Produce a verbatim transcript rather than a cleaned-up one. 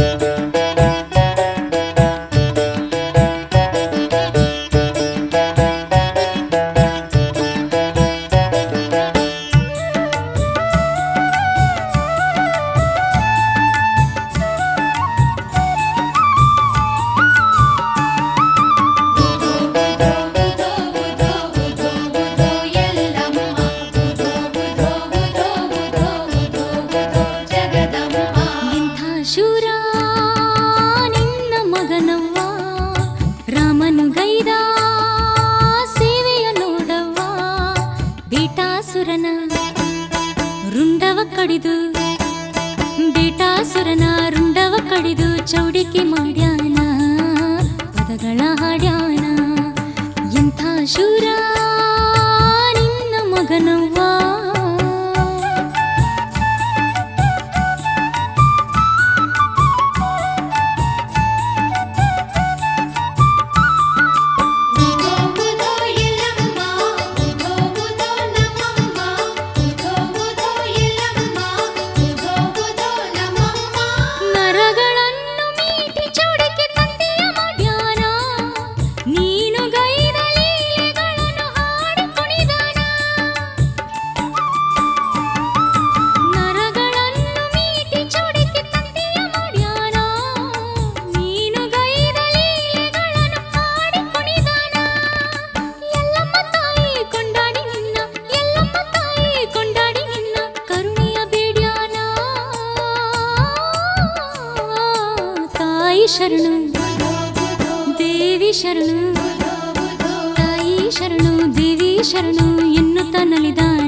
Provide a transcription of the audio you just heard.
ರುಂಡವ ಕಡಿದು ಬೇಟಾಸುರನ ರುಂಡವ ಕಡಿದು ಚೌಡಿಕೆ ಮಾಡ್ಯಾನ ಪದಗಳ ಹಾಡ್ಯಾನ ಎಂಥ ಶೂರ ನಿನ್ನ ಮಗನವ್ವ ಶರಣು ದೇವಿ ಶರಣು ತಾಯಿ ಶರಣು ದೇವಿ ಶರಣು ಎನ್ನುತ್ತ ನಲಿದ